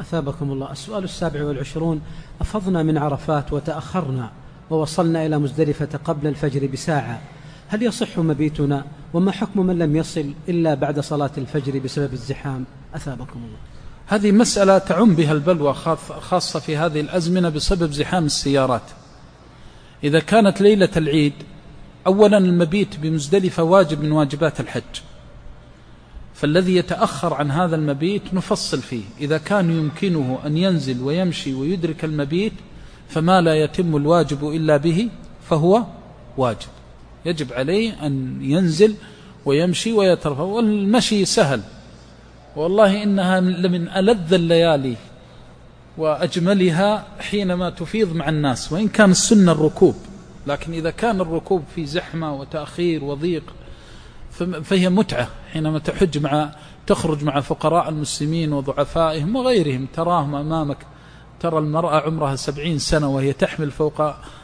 أثابكم الله. السؤال 27: أفضنا من عرفات وتأخرنا ووصلنا إلى مزدلفة قبل الفجر بساعة، هل يصح مبيتنا؟ وما حكم من لم يصل إلا بعد صلاة الفجر بسبب الزحام؟ أثابكم الله. هذه مسألة تعم بها البلوى خاصة في هذه الأزمنة بسبب زحام السيارات. إذا كانت ليلة العيد، أولا المبيت بمزدلفة واجب من واجبات الحج، فالذي يتأخر عن هذا المبيت نفصل فيه. إذا كان يمكنه أن ينزل ويمشي ويدرك المبيت فما لا يتم الواجب إلا به فهو واجب، يجب عليه أن ينزل ويمشي ويترفع. والمشي سهل، والله إنها لمن ألذ الليالي وأجملها حينما تفيض مع الناس، وإن كان السنة الركوب، لكن إذا كان الركوب في زحمة وتأخير وضيق فهي متعة حينما تخرج مع فقراء المسلمين وضعفائهم وغيرهم، تراهم أمامك. ترى المرأة عمرها 70 سنة وهي تحمل فوق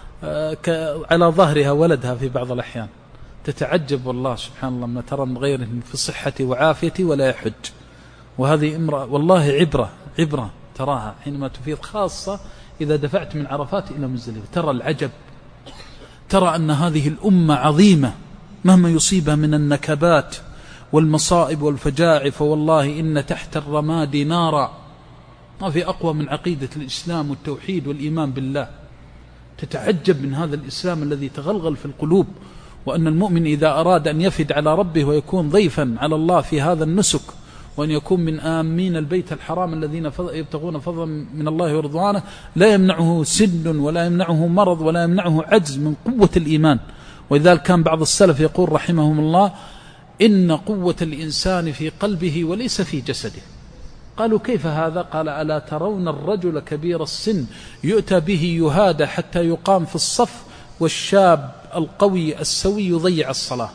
على ظهرها ولدها في بعض الأحيان، تتعجب والله سبحان الله ما ترى من غيرهم في صحة وعافية ولا يحج. وهذه امرأة والله عبرة تراها حينما تفيض، خاصة إذا دفعت من عرفات إلى مزدلفة ترى العجب، ترى أن هذه الأمة عظيمة مهما يصيبها من النكبات والمصائب والفجاعة، فوالله إن تحت الرماد نارا، ما في أقوى من عقيدة الإسلام والتوحيد والإيمان بالله. تتعجب من هذا الإسلام الذي تغلغل في القلوب، وأن المؤمن إذا أراد أن يفد على ربه ويكون ضيفا على الله في هذا النسك، وأن يكون من آمين البيت الحرام الذين يبتغون فضلا من الله ورضوانه، لا يمنعه سن ولا يمنعه مرض ولا يمنعه عجز من قوة الإيمان. ولذلك كان بعض السلف يقول رحمهم الله: إن قوة الإنسان في قلبه وليس في جسده. قالوا: كيف هذا؟ قال: ألا ترون الرجل كبير السن يؤتى به يهادى حتى يقام في الصف، والشاب القوي السوي يضيع الصلاة.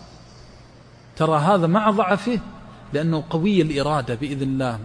ترى هذا مع ضعفه لأنه قوي الإرادة بإذن الله،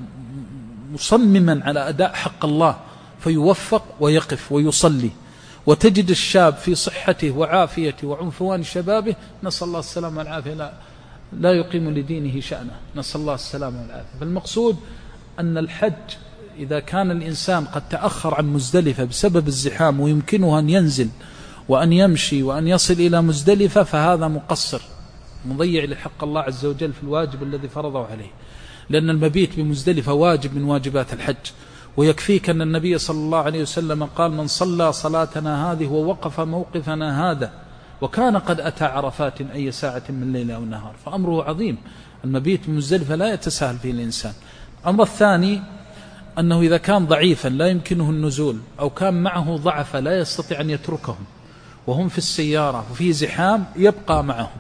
مصمما على أداء حق الله، فيوفق ويقف ويصلي. وتجد الشاب في صحته وعافيته وعنفوان شبابه، نسأل الله السلامة والعافية، لا يقيم لدينه شأنه، نسأل الله السلامة والعافية. فالمقصود أن الحج إذا كان الإنسان قد تأخر عن مزدلفة بسبب الزحام ويمكنه أن ينزل وأن يمشي وأن يصل إلى مزدلفة، فهذا مقصر مضيع لحق الله عز وجل في الواجب الذي فرضه عليه، لأن المبيت بمزدلفة واجب من واجبات الحج. ويكفيك أن النبي صلى الله عليه وسلم قال: من صلى صلاتنا هذه ووقف موقفنا هذا وكان قد أتى عرفات أي ساعة من ليل أو نهار. فأمره عظيم، المبيت بمزدلفة لا يتساهل فيه الإنسان. الأمر الثاني أنه إذا كان ضعيفا لا يمكنه النزول، أو كان معه ضعف لا يستطيع أن يتركهم وهم في السيارة وفي زحام، يبقى معهم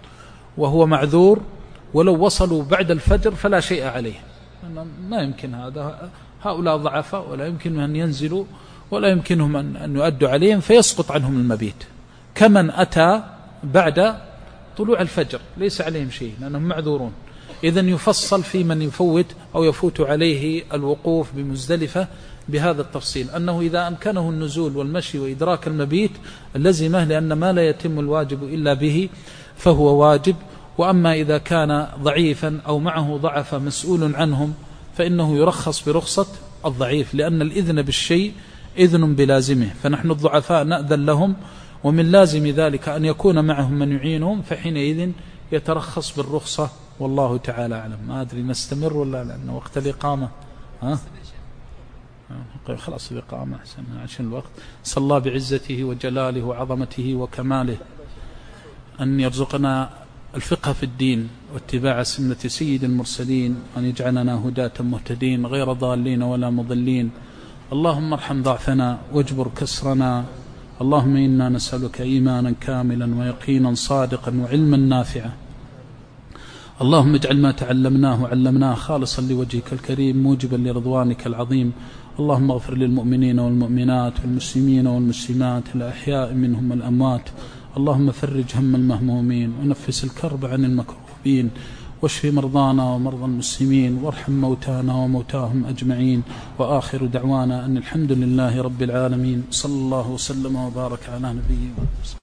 وهو معذور، ولو وصلوا بعد الفجر فلا شيء عليه، ما يمكن هذا، هؤلاء ضعفاء ولا يمكن أن ينزلوا ولا يمكنهم أن يؤدوا عليهم، فيسقط عنهم المبيت. كمن أتى بعد طلوع الفجر ليس عليهم شيء لأنهم معذورون. إذن يفصل في من يفوت أو يفوت عليه الوقوف بمزدلفة بهذا التفصيل، أنه إذا أمكنه النزول والمشي وإدراك المبيت لزمه، لأن ما لا يتم الواجب إلا به فهو واجب. وأما إذا كان ضعيفا أو معه ضعف مسؤول عنهم فإنه يرخص برخصة الضعيف، لأن الإذن بالشيء إذن بلازمه، فنحن الضعفاء نأذن لهم، ومن لازم ذلك أن يكون معهم من يعينهم، فحينئذ يترخص بالرخصة. والله تعالى أعلم. ما أدري نستمر ولا لأن وقت الإقامة خلاص الإقامة أحسن عشان الوقت. صلى الله بعزته وجلاله وعظمته وكماله أن يرزقنا الفقه في الدين واتباع سنة سيد المرسلين، وأن يجعلنا هداة مهتدين غير ضالين ولا مضلين. اللهم ارحم ضعفنا واجبر كسرنا. اللهم إنا نسألك إيمانا كاملا ويقينا صادقا وعلما نافعا. اللهم اجعل ما تعلمناه علمناه خالصا لوجهك الكريم موجبا لرضوانك العظيم. اللهم اغفر للمؤمنين والمؤمنات والمسلمين والمسلمات الأحياء منهم والأموات. اللهم فرج هم المهمومين ونفس الكرب عن المكروبين، واشف مرضانا ومرضى المسلمين، وارحم موتانا وموتاهم أجمعين. وآخر دعوانا أن الحمد لله رب العالمين. صلى الله وسلم وبارك على نبيه